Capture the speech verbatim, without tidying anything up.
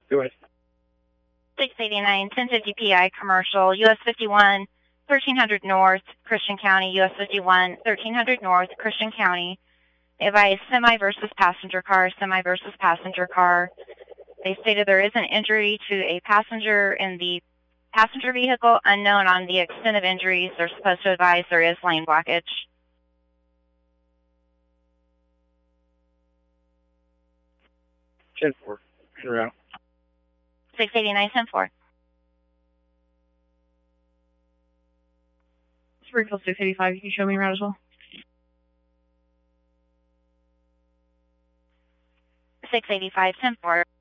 Go ahead. six eighty-nine, ten fifty P I commercial, U S fifty-one, thirteen hundred North, Christian County, U S fifty-one, thirteen hundred North, Christian County. They advised semi versus passenger car, semi versus passenger car. They stated there is an injury to a passenger in the passenger vehicle, unknown on the extent of injuries. They're supposed to advise there is lane blockage. ten four. En route. six eighty-nine, ten four. Springfield six eighty-five, you can show me around as well. six eighty-five, ten four.